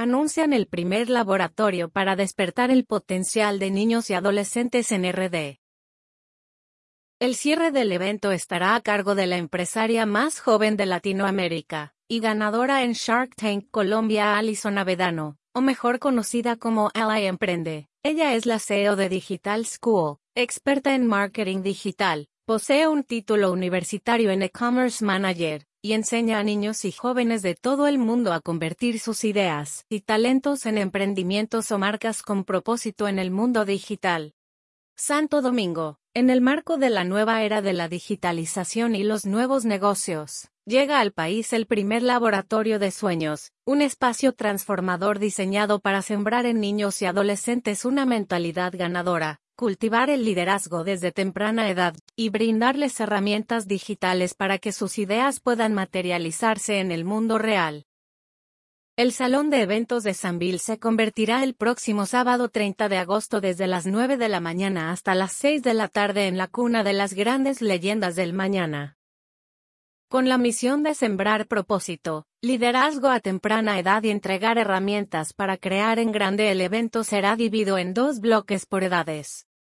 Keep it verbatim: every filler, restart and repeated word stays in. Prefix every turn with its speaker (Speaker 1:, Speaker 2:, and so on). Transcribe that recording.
Speaker 1: anuncian el primer laboratorio para despertar el potencial de niños y adolescentes en R D. El cierre del evento estará a cargo de la empresaria más joven de Latinoamérica y ganadora en Shark Tank Colombia, Alison Avedano, o mejor conocida como Ally Emprende. Ella es la C E O de Digital School, experta en marketing digital, posee un título universitario en e-commerce manager, y enseña a niños y jóvenes de todo el mundo a convertir sus ideas y talentos en emprendimientos o marcas con propósito en el mundo digital. Santo Domingo, en el marco de la nueva era de la digitalización y los nuevos negocios, llega al país el primer laboratorio de sueños, un espacio transformador diseñado para sembrar en niños y adolescentes una mentalidad ganadora, cultivar el liderazgo desde temprana edad, y brindarles herramientas digitales para que sus ideas puedan materializarse en el mundo real. El Salón de Eventos de Sanville se convertirá el próximo sábado treinta de agosto desde las nueve de la mañana hasta las seis de la tarde en la cuna de las grandes leyendas del mañana. Con la misión de sembrar propósito, liderazgo a temprana edad y entregar herramientas para crear en grande, el evento será dividido en dos bloques por edades.